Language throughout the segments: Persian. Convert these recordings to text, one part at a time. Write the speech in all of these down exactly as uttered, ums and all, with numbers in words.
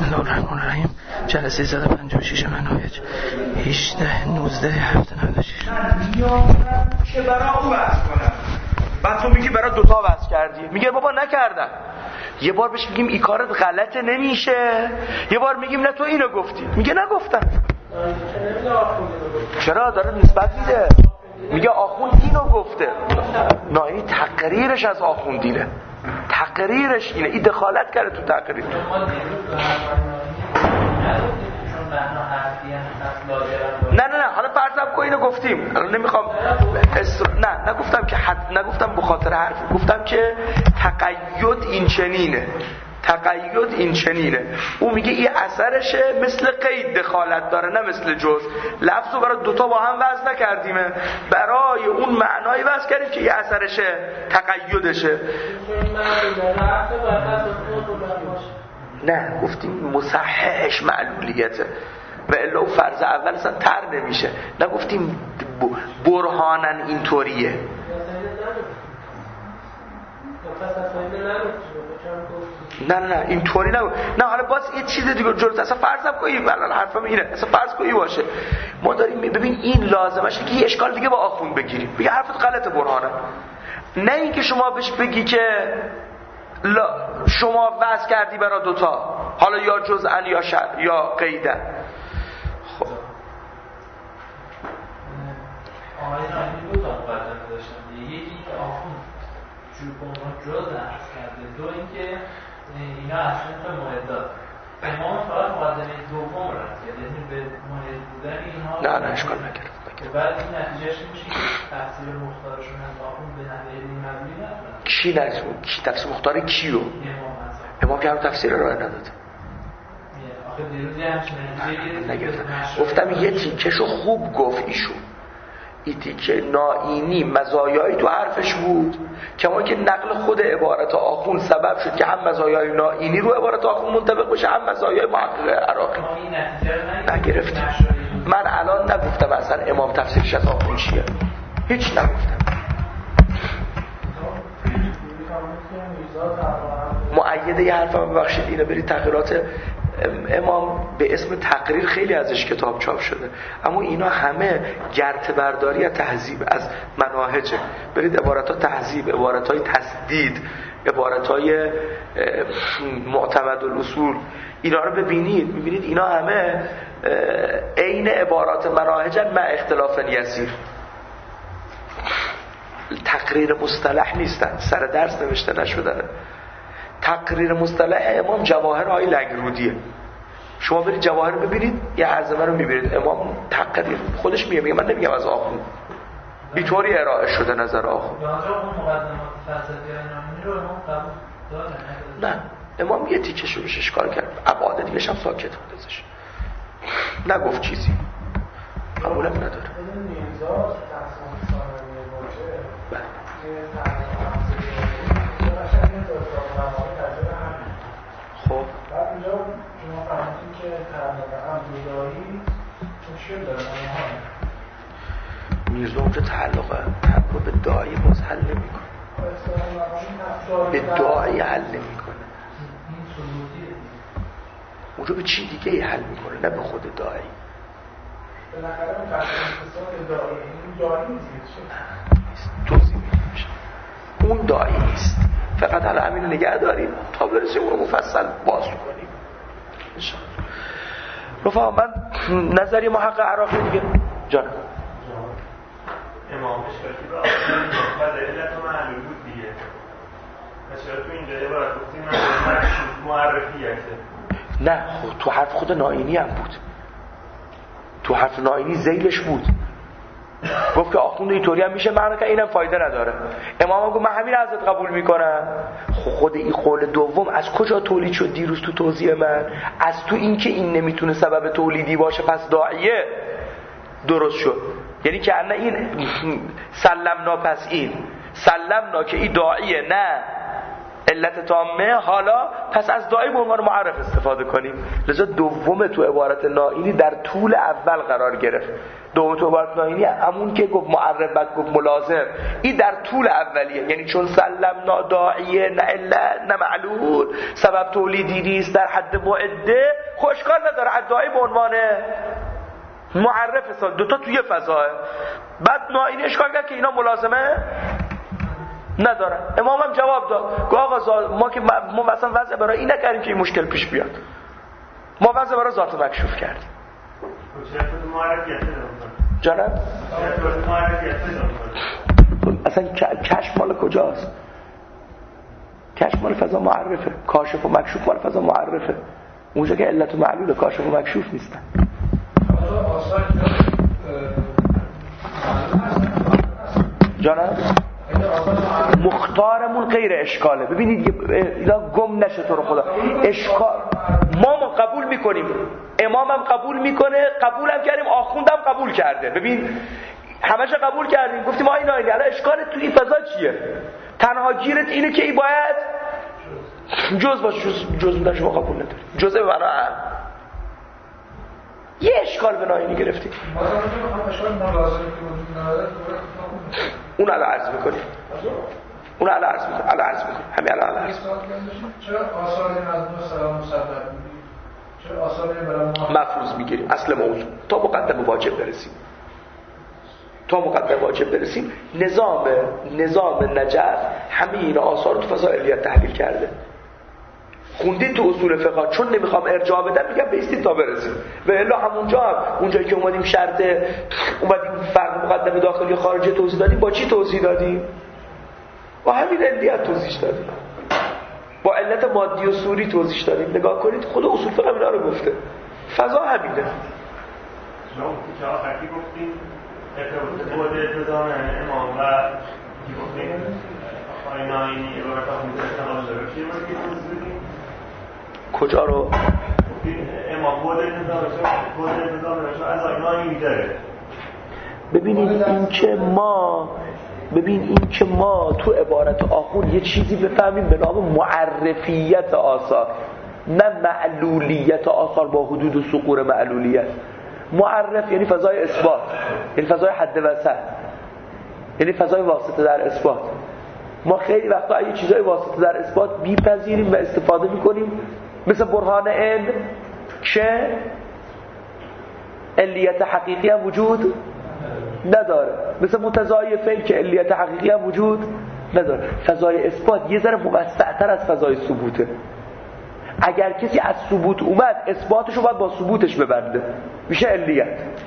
بسم الله الرحمن الرحیم. جلسه صد و پنجاه و شش منهج هجده نوزده هفته نود و شش. که برای او وعظ کنم، بعد تو میگی برای دوتا وعظ کردی، میگه بابا نکردم. یه بار بهش میگیم این کارت غلطه نمیشه، یه بار میگیم نه تو اینو گفتی، میگه نگفتم. چرا داره نسبت میده؟ میگه آخوند اینو گفته. نه، این تقریرش از آخوند اینه، تقریرش اینه، این دخالت کرده تو تقریر. نه نه نه حالا فرضم که اینو گفتیم، الان نمیخوام استر... نه نگفتم که حد نگفتم به خاطر حرف، گفتم که تقید این چنینه، تقید این چنینه. او میگه این اثرشه، مثل قید دخالت داره نه مثل جز. لفظو برای دوتا با هم وزن نکردیمه، برای اون معنایی وزن کردیم که یه اثرشه، تقیدشه. نه گفتیم مصححش معلولیته و الا او فرض اول اصلا تر نمیشه. نگفتیم برهانن اینطوریه. نه نه نه اینطوری نه. نه حالا باز یه چیز دیگه جلوت اصلا فرضم کنی، الان حرفم اینه، اصلا فرض کنی باشه ما داریم ببین این لازمشه که یه اشکال دیگه با آخوند بگیریم، بگی حرفت غلطه برهانه. نه اینکه شما بهش بگی که لا شما وضع کردی برای دوتا، حالا یا جزءا یا شر یا قیدن. خب آقای نامی دو تا مقدمه داشتن، یکی که آخوند چوبان جز عرض کرده، دو اینکه اینا اصلا موعدات امام فقط مقدمه دوم رد کرده، یعنی به موعد بودن اینها نه نه اشکال نگرفت. بعد این نتیجهش میشه که تفسیر مختارشون از آخوند به نحوه علمی ندارن. کی نزد کی تفسیر مختار کیو؟ امام که هم تفسیر راه نداد. آخه دیروز همچین نگرفتم. گفتم یه تیکشو خوب گفت ایشون، این تیکه نائینی مزایایی تو حرفش بود که ما که نقل خود عبارت آخوند سبب شد که هم مزایای نائینی رو عبارت آخوند منطبق بشه، هم مزایای محقق عراقی. نگرفتم. من الان نگفتم اصلا امام تفسیرش از آخوند چیه، هیچ نگفتم. مؤیده یه حرفم ببخشید اینو برید تقریرات امام به اسم تقریر خیلی ازش کتاب چاپ شده، اما اینا همه گرت برداری از تهذیب از مناهجه. برید عبارت‌ها تهذیب، عبارت‌های تسدید، عبارت‌های معتمد الاصول، اینا رو ببینید، می‌بینید اینا همه عین عبارات مناهجن مع اختلاف یسیر. تقریر مصطلح نیستن، سر درس نوشته نشدن. تقریر مصطلح امام جواهر آی لنگرودیه. شما برید جواهر ببینید، یه عرضمه رو میبینید امام تقریر خودش میگه، میگه من نمیگم از آخوند، بیطوری ارائه شده نظر آخوند. نه امام یه تیکش رو بهش اشکال کرد، ابعاد دیگه‌ش هم ساکت بود ازش، نگفت چیزی، قبولم نداره. خب بعد اینجا شما فهمیدین که تعلق عبداللهی مشکل داره میرزا که تعلق تعلق به داعی باز حل نمی کنه، به داعی حل نمی کنه، اونجا به چی دیگه ای حل می کنه، نه به خود داعی. بالاخره اون قصد داعی این داعی نیست، توضیح میشه اون داعی نیست، فقط حالا همین نگه داریم تا برسیم اون رو مفصل باز کنیم انشاءالله. رفقا من نظری محقق عراقی دیگه جانم امام اشکالی با آخوند علت و معلوم بود دیگه، مثلا تو اینجا یه باید گفتیم من معرفیه. نه خود تو حرف خود نائینی هم بود، تو حرف نائینی ذیلش بود، گفت که آخوند اینطوری هم میشه معنی که اینم فایده نداره. امام گفت من همین حضرت قبول میکنم. خود این قول دوم از کجا تولید شد دیروز تو توضیح من؟ از تو این که این نمیتونه سبب تولیدی باشه پس داعیه درست شد، یعنی که انا این سلمنا پس این سلمنا که این داعیه، نه علت تامه. حالا پس از داعی به عنوان معرف استفاده کنیم. لذا دوم تو عبارت نائینی در طول اول قرار گرفت. دوم تو عبارت نائینی همون که گفت معرف بعد گفت ملازم، این در طول اولیه. یعنی چون سلمنا داعیه نه علت نه معلول، سبب تولیدی نیست در حد معده، خوشکار نداره از داعی به عنوان معرف استفاده. دوتا توی فضاه. بعد نائینی اشکال کرد که اینا ملازمه ندارن. امام هم جواب داد گفت آقا ما که ما مثلا وضع برای این نکردیم که این مشکل پیش بیاد، ما وضع برای ذات مکشوف کردیم. جانم اصلا کشف مال کجاست؟ کشف مال فضا معرفه، کاشف و مکشوف مال فضا معرفه. اونجا که علت و معلول کاشف و مکشوف نیستن. جانم مختارمون غیر اشکاله. ببینید اینا گم نشه تو رو خدا. اشکال ما ما قبول میکنیم، امامم قبول میکنه، قبولم کردیم، آخوندم قبول کرده. ببین همش قبول کردیم، گفتیم آ اینا الان اشکالت تو این فضا چیه؟ تنها گیرت اینه که این باید جز باشه. جز جز بودن شما قبول نداری. جزء به معنا یه اشکال به نائینی گرفتیم. اون الان عرض میکنیم. اون الان عرض میکنیم. الان عرض میکنیم. همین الان عرض میکنیم. چرا آثار نظم سلام مصدق چرا آثار برای مفروض میگیریم؟ اصل موضوع تا مقدمه واجب برسیم. تا مقدمه واجب برسیم نظام نظام نجف همه این آثار تو فضا علیت تحلیل کرده. خوندید تو اصول فقه، چون نمیخوام ارجاع بدم میگم بیستید تا برسیم. و الا همونجا هم اونجایی که اومدیم شرط اومدیم فرق مقدمه داخلی خارجی توضیح دادیم، با چی توضیح دادیم؟ با همین علیت توضیح دادیم، با علت مادی و صوری توضیح دادیم. نگاه کنید خود اصول فقه اینا رو گفته. فضا همینه. شما که آخری گفتیم ارتباط بود التزام امام و که گفتیم آقای نائینی عبارت آخوند استقلال داره چیه باید که توضیح بدیم؟ کجا رو؟ امام بود التزام شما از آقای نائینی داره. ببینید این که ما ببین این که ما تو عبارت آخوند یه چیزی بفهمیم به نام معرفیت آثار، نه معلولیت آثار با حدود و سقور معلولیت. معرف یعنی فضای اثبات، یعنی فضای حد وسط، یعنی فضای واسطه در اثبات. ما خیلی وقتا یه چیزای واسطه در اثبات بی‌پذیریم و استفاده می‌کنیم، مثل برهان علم که علیت حقیقی هم وجود نداره، مثل متضایفین که علیت حقیقی هم وجود نداره. فضای اثبات یه ذره موسع‌تر از فضای ثبوته. اگر کسی از ثبوت اومد اثباتشو باید با ثبوتش ببنده، میشه علیت.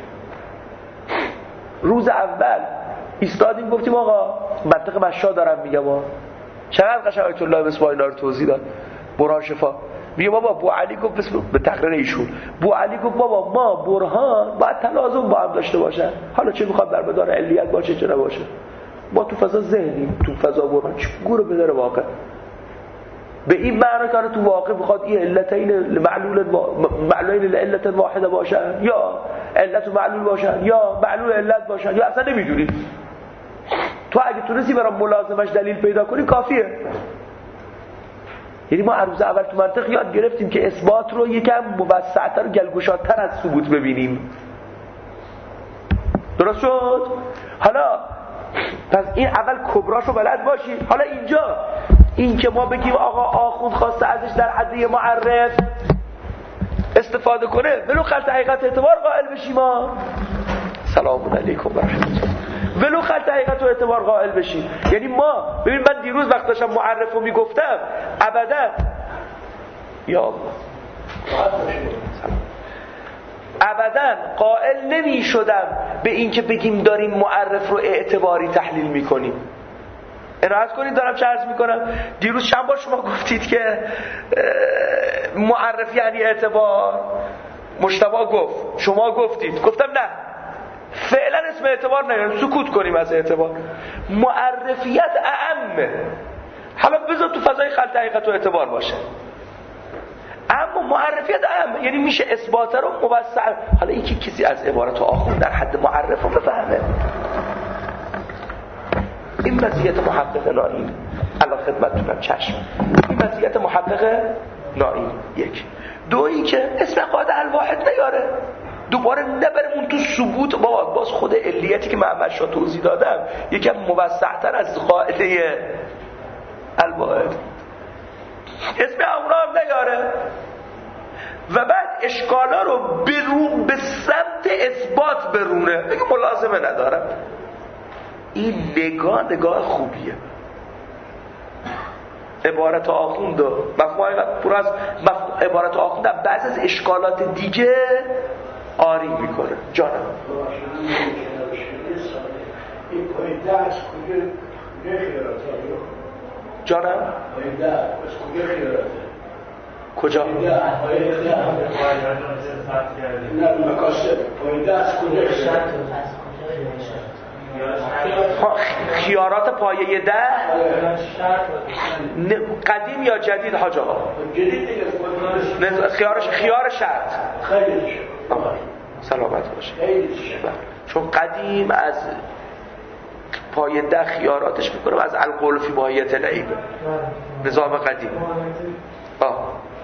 روز اول ایستادیم گفتیم آقا منطق مشا دارم میگم ها، چقدر قشنگ آیت الله مصباح اینا رو توضیح داد. برهان شفا میگه بابا بو علی گفت بسم به تقریر ایشون، بو علی گفت بابا ما برهان باید تلازم با هم داشته باشن، حالا چه میخواد در مدار علیت باشه چه نباشه، ما تو فضا ذهنیم، تو فضا برهان چه گورو بداره واقع. به این معنی که تو واقع بخواد این علتین معلول معلولین لعلت واحده باشن یا علت و معلول باشن یا معلول علت باشن یا اصلا نمیدونی. تو اگه تونستی برای ملازمش دلیل پیدا کنی کافیه. یعنی ما عروض اول تو منطق یاد گرفتیم که اثبات رو یکم موسع‌تر و گلگشادتر از ثبوت ببینیم. درست شد؟ حالا پس این اول کبراشو بلد باشی. حالا اینجا این که ما بگیم آقا آخوند خواسته ازش در حد معرف استفاده کنه ولو خلط حقیقت اعتبار قائل بشیم. ما سلام علیکم و رحمت الله. ولو خلط حقیقت و اعتبار قائل بشیم. یعنی ما ببین من دیروز وقت داشتم معرف رو میگفتم ابدا یا الله ابدا قائل نمی شدم به این که بگیم داریم معرف رو اعتباری تحلیل میکنیم. ارائه کنید دارم چه عرض میکنم. دیروز چند بار شما گفتید که معرف یعنی اعتبار، مجتبی گفت، شما گفتید، گفتم نه فعلا اسم اعتبار نگیریم، سکوت کنیم از اعتبار. معرفیت اعمه. حالا بذار تو فضای خلط حقیقت و اعتبار باشه، اما معرفیت اعمه یعنی میشه اثبات رو موسع. حالا این که کسی از عبارت آخوند در حد معرف رو بفهمه این مزیت محقق نائین الان خدمتتونم. چشم، این مزیت محقق نائین یک. دو این که اسم قاعده الواحد نیاره، دوباره نبرمون تو ثبوت. بابا باز خود علیتی که من شا توضیح دادم یکم موسع‌تر از قاعده الواحد، اسم اونا هم نیاره و بعد اشکالا رو برون به سمت اثبات برونه، بگه ملازمه ندارم. این نگاه نگاه خوبیه. عبارت آخوند و مفهوم پر از عبارت آخوند بعض از اشکالات دیگه آری میکنه. جانم این پایده از کجا خیاراته؟ جانم پایده از کجا خیاراته؟ کجا؟ نه مکاسب پایده از کجا خیاراته؟ خیارات پایه ده قدیم یا جدید حاج آقا؟ جدید دیگه. خیارش خیار شرط. خیلی سلامت باشه. خیلی چون قدیم از پایه ده خیاراتش میکنم از القول فی ماهیت العیب، نظام قدیم. آه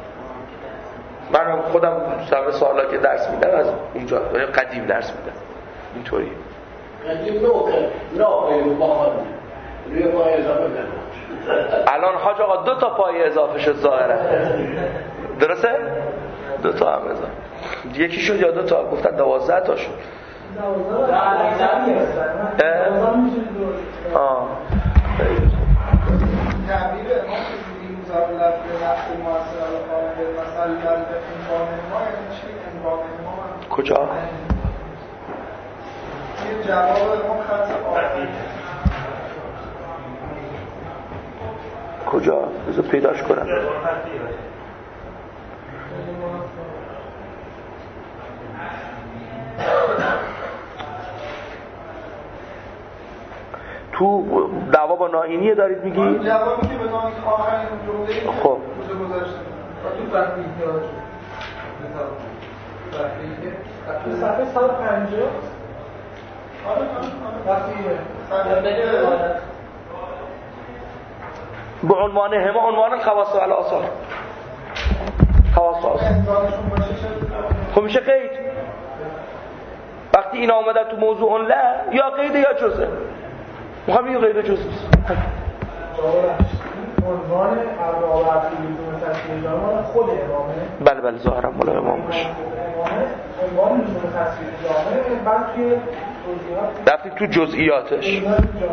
من خودم سر سوالا که درس میدم از اونجا قدیم درس میدم اینطوری. قدیم نوکه نه باخان روی پای اضافه کنم. الان حاج آقا دو تا پای اضافه شد ظاهرا، درسته؟ دو تا هم اضافه، یکی شد یا دو تا؟ گفتن دوازده تا شد. دوازده آه تعبیر امام که مضاف لفظ نفس مؤثر القائل مثلا در انبان ما یعنی چی؟ انبان ما کجا؟ این جواب امام خط آخری کجا؟ بذار پیداش کنم. تو دعوا با نائینیه دارید میگی؟ جوابی که به نائین آخرین جمله خب کجا گذاشته و تو فهمی احتیاج تو صفحه صد و پنجاه آره آره به عنوان همه عنوان خواص و الاثار خواص و اثار خب میشه قید. وقتی اینا اومدن تو موضوع لا یا قید یا جزء، میخوام یه قید جزء عنوان ارباب و بدون تصویر جامعه خود امامه. بله بله ظاهرا مولا امام باشه. عنوان بدون تصویر جامعه بعد توی توضیحات رفتی تو جزئیاتش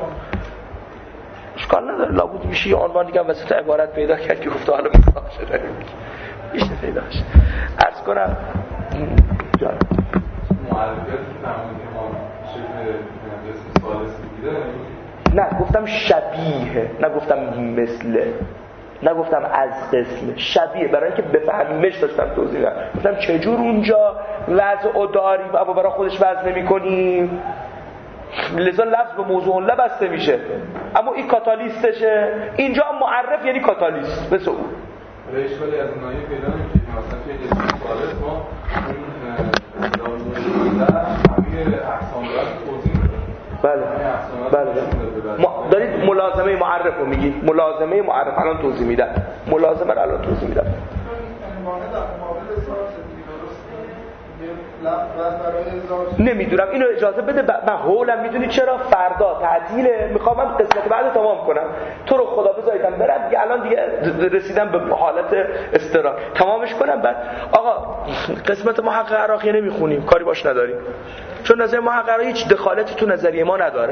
اشکال نداره، لابد میشه یه عنوان دیگه هم وسط عبارت پیدا کرد که گفته حالا میخواه شده میشه پیداش. عرض کنم جان معرفیت فرمودی امام شکل اسم ثالث میگیره؟ نه گفتم شبیه، نگفتم مثله، نگفتم از قسم شبیه، برای اینکه بفهمیمش داشتم توضیح میدم. گفتم چجور اونجا وضع و داریم اما برای خودش وضع نمی کنیم، لذا لفظ به موضوع لا بسته میشه. اما این کاتالیستشه، اینجا معرف یعنی کاتالیست مثل اون. اشکالی از اونایی پیدا نمیشه که مثلا توی اسم ثالث ما این داروی همه اقسام را توضیح میده. بله بله ما دارید ملازمه معرف رو میگید، ملازمه معرف الان توضیح میدم، ملازمه رو الان توضیح میدم. نمیدونم اینو اجازه بده من حولم میدونی چرا فردا تعطیله، میخوام من قسمت بعد تمام کنم. تو رو خدا بذاریدم برم دیگه، الان دیگه رسیدم به حالت استراحت تمامش کنم. بعد آقا قسمت محقق عراقی نمیخونیم، کاری باش نداریم، چون نظر محقق هیچ دخالتی تو نظریه ما نداره.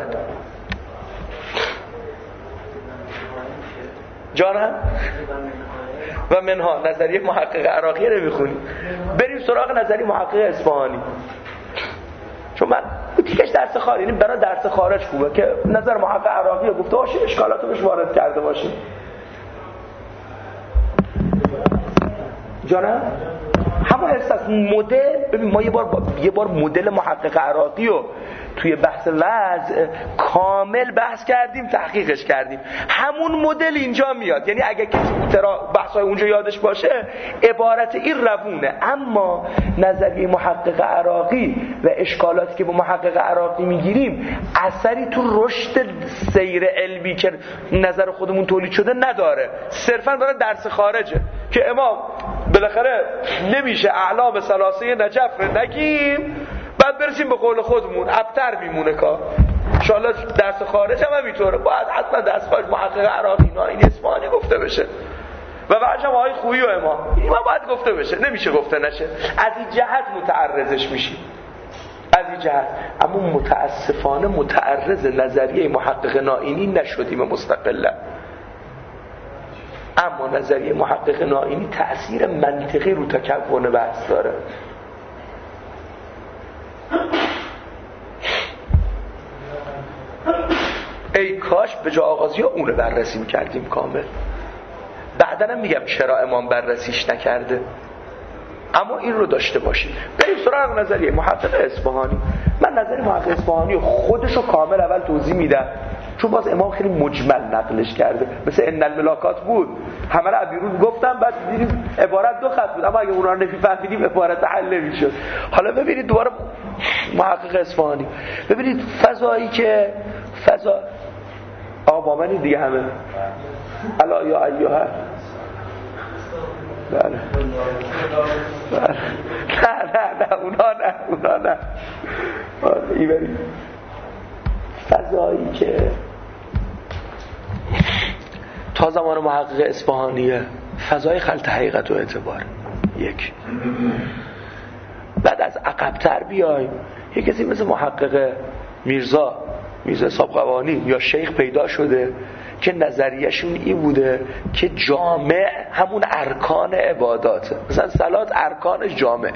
جانم و منها نظریه محقق عراقی نمیخونیم، بریم سراغ نظریه محقق اصفهانی. چون من دیگهش درس خارج، یعنی برای درس خارج خوبه که نظر محقق عراقی رو گفته باشی، اشکالاتو بهش وارد کرده باشی. جانم همون حس از مدل. ببین ما یه بار با... یه بار مدل محقق عراقی رو توی بحث وضع کامل بحث کردیم، تحقیقش کردیم. همون مدل اینجا میاد. یعنی اگه کسی بحثای اونجا یادش باشه عبارت این روونه. اما نظریه محقق عراقی و اشکالاتی که با محقق عراقی میگیریم اثری تو رشد سیر علمی که نظر خودمون تولید شده نداره. صرفا داره درس خارجه که امام بالاخره نمیشه اعلام ثلاثه نجف رو نگیم بعد برسیم به قول خودمون ابتر میمونه کار. انشاءالله درس خارج هم همینطوره، باید حتما درس خارج محقق عراقی این اصفهانی گفته بشه و بعدش هم آقای خویی و امام این ما باید گفته بشه، نمیشه گفته نشه. از این جهت متعرضش میشیم، از این جهت. اما متاسفانه متعرض نظریه محقق نائینی نشدیم مستقلا. اما نظریه محقق نائینی تأثیر منطقی رو تکون بحث داره. ای کاش به جا آغازی ها اونو بررسی میکردیم کامل. بعدن هم میگم چرا امام بررسیش نکرده، اما این رو داشته باشید. بریم سراغ نظریه محقق اصفهانی. من نظریه محقق اصفهانی خودشو کامل اول توضیح میدم، چون باز امام خیلی مجمل نقلش کرده، مثل ان الملاکات بود، همه رو بیرون گفتم، بعد دیدیم عبارت دو خط بود، اما اگه اونا رو نمی‌فهمیدیم عبارت حل نمی‌شد. حالا ببینید دوباره محقق اصفهانی، ببینید فضایی که فضا آقا با منی دیگه همه الا یا ایها بله بله نه نه نه اونا نه اونا نه ای برید. فضایی که تا زمان محقق اصفهانیه فضای خلط حقیقت و اعتبار. یک بعد از عقب‌تر بیایم یک کسی مثل محقق میرزا میرزا صابقوانی یا شیخ پیدا شده که نظریهشون این بوده که جامع همون ارکان عباداته. مثلا صلات ارکانش جامع،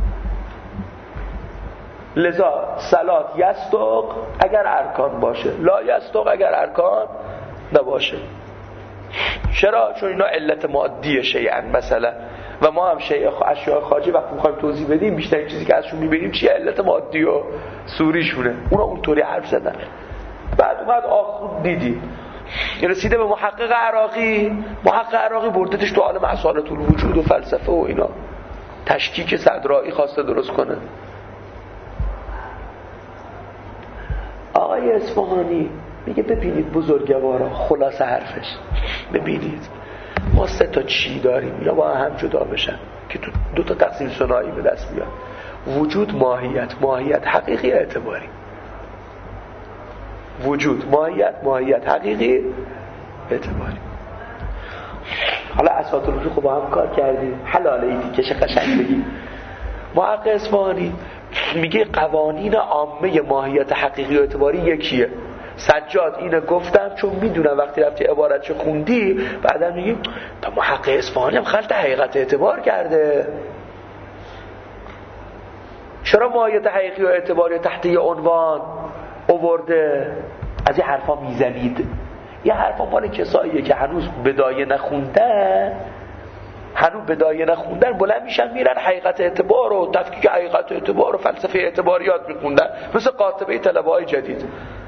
لذا صلات یستق اگر ارکان باشه، لا یستق اگر ارکان نباشه. چرا؟ چون اینا علت مادیه شیئا مثلا، و ما هم شیء اشیاء خارجی وقتی می‌خوایم توضیح بدیم بیشتر این چیزی که ازشون می‌بینیم چیه؟ علت مادی و سوریشونه. اونا اونطوری حرف زدن. بعد اومد آخر دیدی رسیده به محقق عراقی. محقق عراقی بردتش تو عالم اصالت الوجود و فلسفه و اینا، تشکیک صدرایی خواسته درست کنه. آقای اصفهانی میگه ببینید بزرگوارا، خلاصه حرفش ببینید ما سه تا چی داریم اینا با هم جدا بشن که تو دو تا تقسیم ثنایی به دست بیاد. وجود، ماهیت. ماهیت حقیقی اعتباری. وجود، ماهیت، ماهیت حقیقی اعتباری. حالا اساطیر رو خب با هم کار کردیم، حلاله ایدی که چه قشنگ بگیم. محقق اصفهانی میگه قوانین عامه ماهیت حقیقی و اعتباری یکیه. سجاد اینو گفتم چون میدونم وقتی رفتی عبارتشو خوندی بعدا میگیم تا محقق اصفهانی هم خلط حقیقت اعتبار کرده. چرا ماهیت حقیقی و اعتباری تحت یه عنوان آورده؟ از این حرفا میزنید. یه حرفا مال کساییه که هنوز بدایه نخوندن، هنوز بدایه نخوندن بلند میشن میرن حقیقت اعتبار و تفکیک حقیقت اعتبار و فلسفه اعتباریات میخوندن، مثل قاطبه طلبه‌های جدید.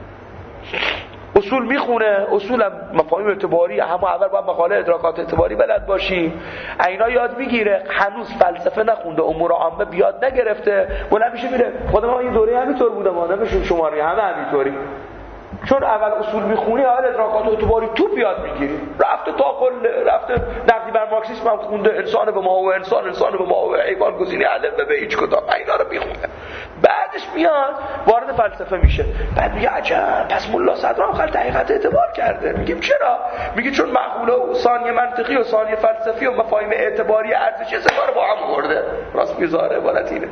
اصول میخونه، اصولم مفاهیم اعتباری، همه اول باید مقاله ادراکات اعتباری بلد باشی، اینا یاد میگیره. هنوز فلسفه نخونده، امور عامه بیاد نگرفته، بلند میشه میره. خودم این دوره همینطور بودم، ما نمیشون شماری همه همینطوری. چون اول اصول میخونی اول ادراکات اعتباری توپ یاد میگیری. رفته تا کل رفته نقدی بر مارکسیسم هم خونده، انسان به ما و انسان انسان به ما و حیوان گزینه علم به هیچ کدام، اینا رو میخونه. بعدش میاد وارد فلسفه میشه، بعد میگه عجب پس ملا صدر هم خلط حقیقت اعتبار کرده. میگیم چرا؟ میگه چون معقوله و ثانیه منطقی و ثانیه فلسفی و مفاهیم اعتباری ارزشی سه کار با هم آورده. راست میذاره عبارت اینه.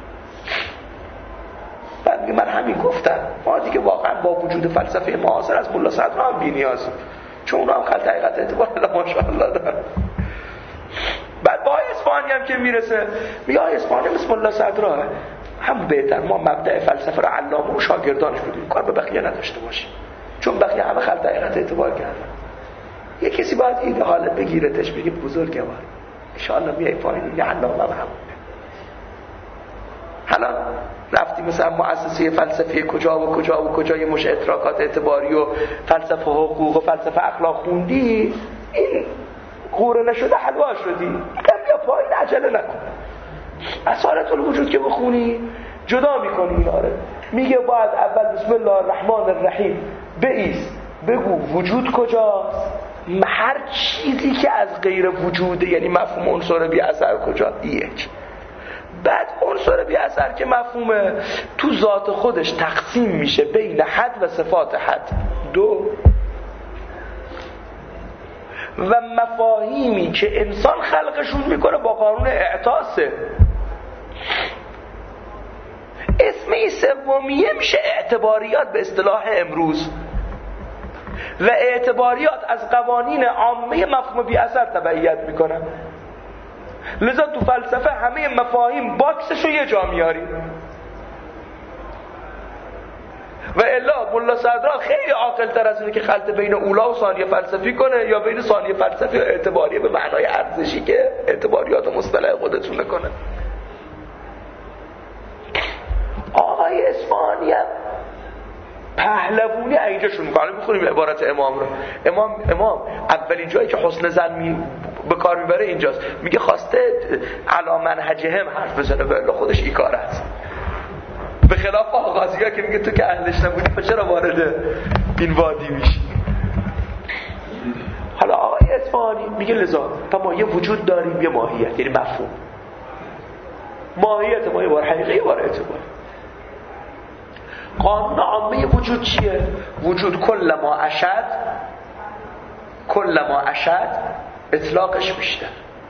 بعد میگه من همین گفتم، ما دیگه واقعا با وجود فلسفه معاصر از ملا صدر هم بی‌نیازیم، چون اونا هم خلط حقیقت اعتبار ماشاءالله دارن. بعد با اصفهانی هم که میرسه میگه اصفهانی مثل ملا صدر هم بهتر، ما مبدأ فلسفه رو علامه و شاگردانش بودیم، کار به بقیه نداشته باشیم، چون بقیه همه خلط حقیقت اعتبار کردن. یه کسی باید این حالت بگیرتش بگه بزرگوار ان شاء الله میای پایین، یه علامه هم همون. حالا رفتی مثلا مؤسسه فلسفی کجا و کجا و کجا یه مش ادراکات اعتباری و فلسفه حقوق و فلسفه اخلاق خوندی، این قوره نشده حلوا شدی. میگم بیا پایین، عجله نکن. اصالت الوجود که بخونی جدا میکنی اینا رو. میگه باید اول بسم الله الرحمن الرحیم بایست بگو وجود کجاست، هر چیزی که از غیر وجوده، یعنی مفهوم عنصر بی اثر کجا، یک. بعد عنصر بی اثر که مفهومه تو ذات خودش تقسیم میشه بین حد و صفات حد، دو. و مفاهیمی که انسان خلقشون میکنه با قانون اعطاسه. اسم این سومیه میشه اعتباریات به اصطلاح امروز، و اعتباریات از قوانین عامه مفهوم بی اثر تبعیت میکنن. لذا تو فلسفه همه مفاهیم باکسشو یه جا میاری. و الا ملا صدرا خیلی عاقل تر از اینه که خلط بین اولا و ثانیه فلسفی کنه یا بین ثانیه فلسفی و اعتباریه به معنای ارزشی که اعتباریات و مصطلح خودتون کنه. آقای اصفهانی پهلوونی اینجاشون میکنه. میخونیم عبارت امام رو. امام امام اولین جایی که حسن ظن می به کار میبره اینجاست. میگه خواسته علی منهجهم حرف بزنه، ولی خودش این کار است. به خلاف آغازی‌ها که میگه تو که اهلش نبودی پس چرا وارد این وادی میشی. حالا آقای اصفهانی میگه لذا تا ما یه وجود داریم، یه ماهیت، یعنی مفهوم. ماهیت ما یه بار حقیقی، یه بار اعتبار. قانون عامه وجود چیه؟ وجود کل ما اشد کل ما اشد اطلاقش بیشتر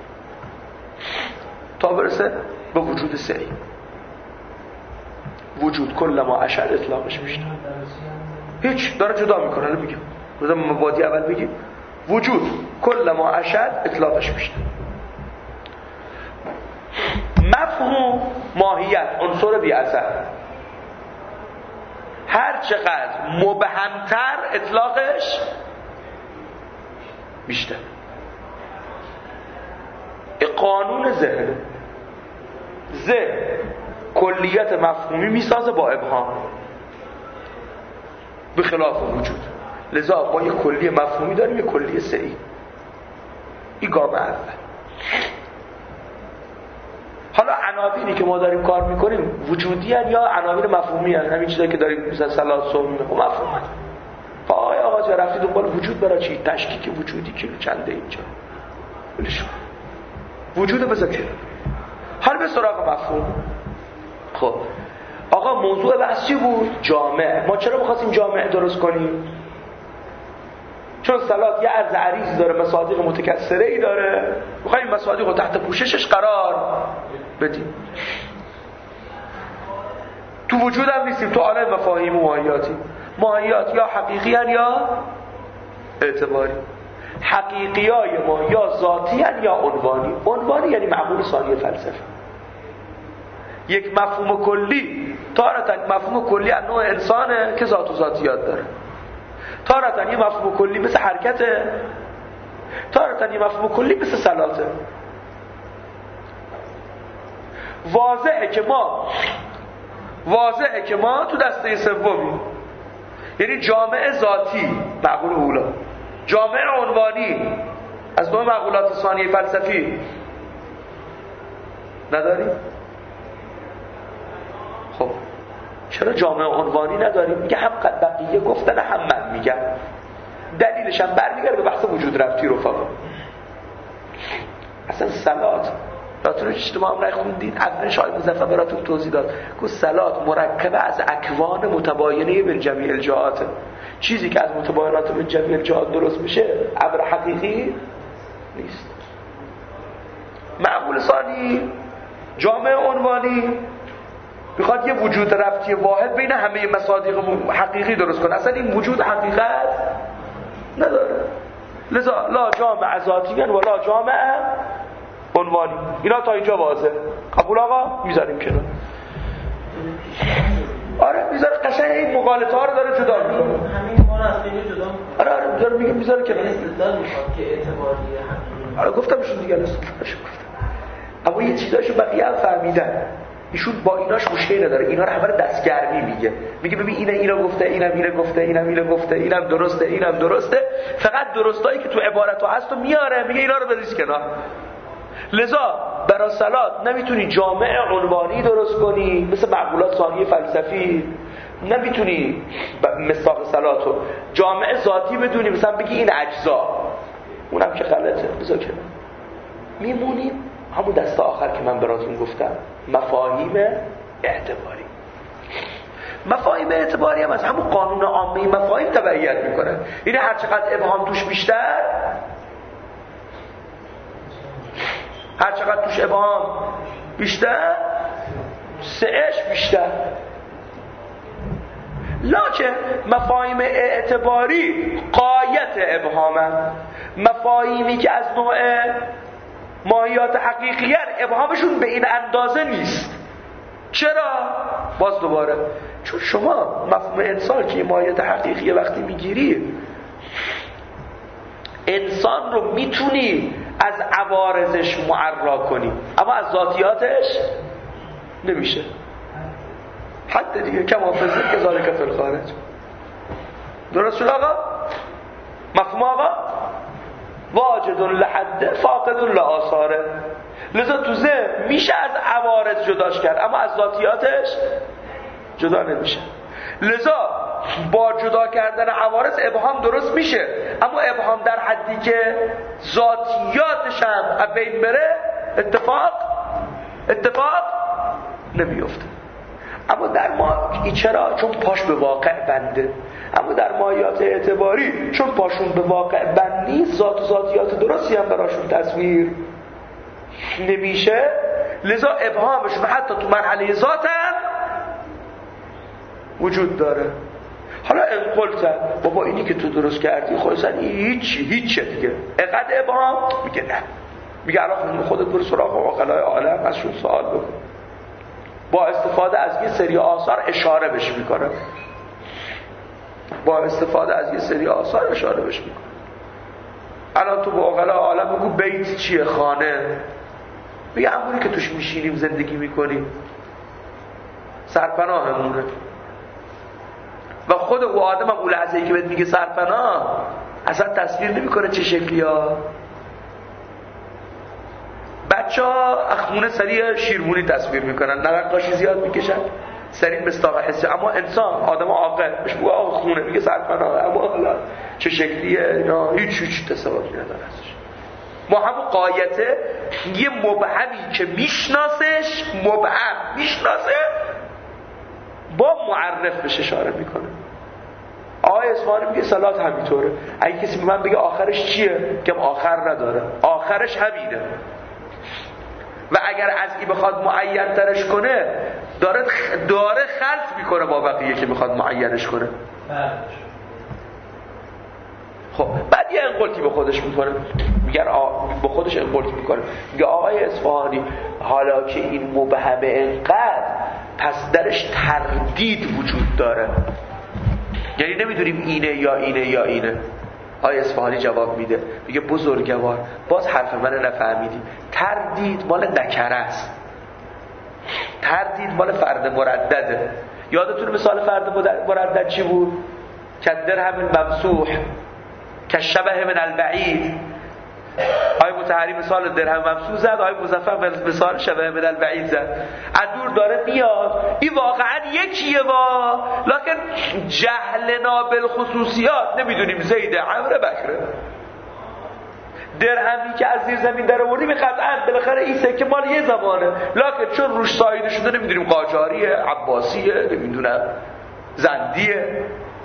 تا برسه به وجود سعی. وجود کل ما اشد اطلاقش بیشتر. هیچ داره جدا میکنه. الان میگم مثلا مبادی اول بگیم وجود کل ما اشد اطلاقش بیشتر. مفهوم ماهیت عنصر بی اثر، هر چقدر مبهمتر اطلاقش بیشتر. این قانون ذهن. ذهن کلیت مفهومی میسازه با ابهام، به خلاف وجود. لذا ما یک کلی مفهومی داریم، یک کلی سعی. این گام اول. حالا عناوینی که ما داریم کار میکنیم وجودی هن یا عناوین مفهومی هن؟ همین چیزایی که داریم مثلا صلات صوم میکنیم مفهوم هن. فا آقای آقا جا رفتی دنبال وجود برای چی؟ تشکیک وجودی که چنده اینجا بلشون وجود بذار که حال به سراغ مفهوم. خب آقا موضوع بحث چی بود؟ جامع. ما چرا بخواستیم جامع درست کنیم؟ چون صلات یه عرض عریض داره، مصادیق متکثره ای داره، میخوایم مصادیق رو تحت پوششش قرار بدیم. تو وجود هم نیستیم، تو عالم مفاهیم و ماهیاتی. ماهیات یا حقیقی هن یا اعتباری. حقیقی های ما یا ذاتی هن یا عنوانی. عنوانی یعنی معقول ثانی فلسفه. یک مفهوم کلی تارتاً مفهوم کلی از نوع انسانه که ذات و ذاتیات داره، تارتاً یه مفهوم کلی مثل حرکته، تارتاً یه مفهوم کلی مثل صلاته. واضحه که ما واضحه که ما تو دسته سومی، یعنی جامع ذاتی معقول اولا، جامع عنوانی از نوع معقولات ثانیه فلسفی نداریم. خب چرا جامع عنوانی نداریم؟ میگه هم قد بقیه گفتن هم من میگم. دلیلش هم برمیگرده به بحث وجود رفتی رفقا. اصلا صلات راتون اجتماع هم نخوندید، اولش آقای مظفر براتون توضیح داد که صلات مرکبه از اکوان متباینه بین جمیع الجهات. چیزی که از متباینات بین جمیع الجهات درست میشه امر حقیقی نیست. معقول ثانی جامع عنوانی میخواد یه وجود رفتی واحد بین همه مصادیق حقیقی درست کنه. اصلا این وجود حقیقت نداره. لذا لا جامع ذاتی و لا جامع عنوانی. اینا تا اینجا واضحه. قبول آقا؟ میذاریم کنار. آره میذاره قشنگ این مغالطه ها رو داره جدا میکنه. همین ما رو از خیلی جدا میکنه. آره آره میذاره میگه میذاره کنار. استدلال میخواد که اعتباریه حقیقی. آره گفتمشون دیگه الان گفتم. اما یه چیزاشو بقیه هم فهمیدن. ایشون با ایناش مشکلی نداره، اینا رو همه رو دستگرمی میگه، میگه ببین اینا اینا گفته، اینم اینا گفته، اینم اینا گفته، اینم درسته، اینم درسته، فقط درستایی که تو عبارت ها هست و میاره، میگه اینا رو بریز کنار. لذا برای صلات نمیتونی جامع عنوانی درست کنی مثل مقولات ثانیه فلسفی، نمیتونی مصداق صلاتو جامع ذاتی بدونی مثلا بگی این اجزا، اونم که غلطه. بذار کنار میمونیم همون دست آخر که من براتون گفتم، مفاهیم اعتباری. مفاهیم اعتباری هم از همون قانون عامه مفاهیم تبعیت میکنه. این هر چقدر ابهام توش بیشتر، هر چقدر توش ابهام بیشتر، سعش بیشتر. لکن مفاهیم اعتباری قایت ابهامن. مفاهیمی که از نوع ماهیات حقیقیه ابهامشون به این اندازه نیست. چرا؟ باز دوباره چون شما مفهوم انسان که ماهیات حقیقیه وقتی میگیری، انسان رو میتونی از عوارضش معرا کنی اما از ذاتیاتش نمیشه. حتی دیگه کم حافظه که ذالک فی الخارج. درست شد آقا؟ مفهوم آقا؟ واجد لحد فاقد لآثاره. لذا تو ذهن میشه از عوارض جداش کرد اما از ذاتیاتش جدا نمیشه. لذا با جدا کردن عوارض ابهام درست میشه، اما ابهام در حدی که ذاتیاتش هم از بین بره اتفاق اتفاق نمیفته. اما در ما چرا؟ چون پاش به واقع بنده. اما در ماهیات اعتباری چون پاشون به واقع بند نیست، ذات و ذاتیات درستی هم براشون تصویر نمیشه، لذا ابهامشون حتی تو مرحله ذات هم وجود داره. حالا ان قلت بابا اینی که تو درست کردی خودت هیچ هیچ دیگه اقد ابهام، میگه نه، میگه الان خودت برو سراغ عقلای عالم ازشون سوال بکن. با استفاده از یه سری آثار اشاره بهش میکنه، با استفاده از یه سری آثار اشاره بهش میکنه. الان تو با عقلای عالم بگو بیت چیه؟ خانه. میگه همونی که توش میشینیم زندگی میکنیم، سرپناهمونه. و خود او آدم هم اون لحظه‌ای که بهت میگه سرپناه اصلا تصویر نمیکنه چه شکلی ها. بچه ها خونه سریع شیرمونی تصویر میکنن، نقاشی زیاد میکشن، سریع مصداق حسی. اما انسان آدم عاقل بهش میگه آقا خونه، میگه سرپناه، اما حالا چه شکلیه اینا هیچ هیچ تصوری نداره ازش. ما همون قایته یه مبهمی که میشناسش، مبهم میشناسه، با معرف بهش اشاره میکنه. آقای اصفهانی میگه صلات همینطوره. اگه کسی به من بگه آخرش چیه، که آخر نداره، آخرش همینه. و اگر از این بخواد معین ترش کنه داره داره خلط میکنه با بقیه که میخواد معینش کنه. خب بعد یه انقلتی به خودش میکنه، میگن به خودش انقلتی میکنه، میگه آقای اصفهانی حالا که این مبهم انقدر، پس درش تردید وجود داره، یعنی نمیدونیم اینه یا اینه یا اینه. آقای اصفهانی جواب میده، میگه بزرگوار باز حرف من نفهمیدی. تردید مال نکره است، تردید مال فرد مردده. یادتون مثال فرد مردد چی بود؟ کدرهم ممسوح کشبه من البعید. آقای مطهری مثال درهم ممسوح زد، آقای مظفر مثال شبه من البعید زد. از دور داره میاد، این واقعا یکیه با لکن جهلنا بالخصوصیات نمیدونیم زید عمرو بکره. درهمی که از زیر زمین در آوردیم قطعا بالاخره این سکه مال یه زمانه، لکن چون روش ساییده شده نمیدونیم قاجاریه، عباسیه، نمیدونم زندیه.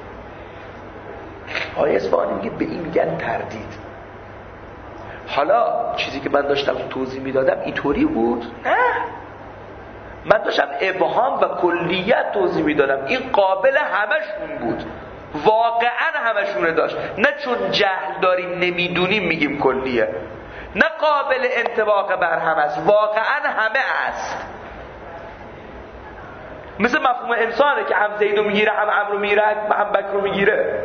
آقای اصفهانی میگه به این میگن تردید. حالا چیزی که من داشتم توضیح میدادم اینطوری بود؟ نه، من داشتم ابهام و کلیت توضیح میدادم. این قابل همشون بود، واقعا همشونه داشت، نه چون جهل داریم نمیدونیم میگیم کلیه، نه قابل انطباق بر هم است، واقعا همه است. مثل مفهوم انسانه که هم زیدو میگیره، هم عمرو میگیره، هم بکرو میگیره.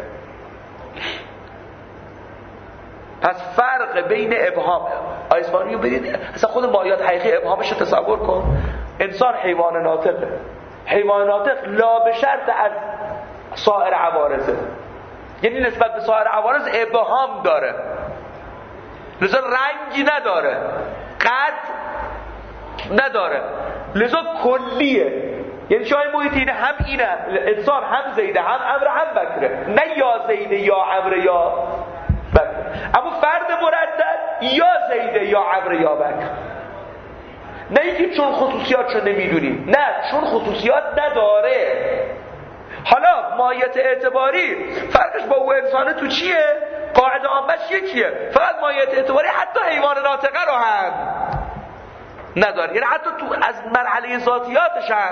پس فرق بین ابهام آیسفانی رو برید اصلا خود ماهیات حقیقی ابهامش رو تصور کن. انسان حیوان ناطقه. حیوان ناطق لا به شرط از سایر عوارضه، یعنی نسبت به سایر عوارض ابهام داره، لذا رنگی نداره، قد نداره، لذا کلیه. یعنی شای محیطی هم اینه، انسان هم زیده هم عمر هم بکره، نه یا زیده یا عمر یا بکره. اما فرد مردد یا زیده یا عمر یا بکر. نه اینکه چون خصوصیاتشو نمیدونیم، نه چون خصوصیات نداره. حالا ماهیت اعتباری فرقش با اون انسانه تو چیه؟ قاعده عامش یکیه، فقط ماهیت اعتباری حتی حیوان ناطقه رو هم نداره، یعنی حتی تو از مرحله ذاتیاتش هم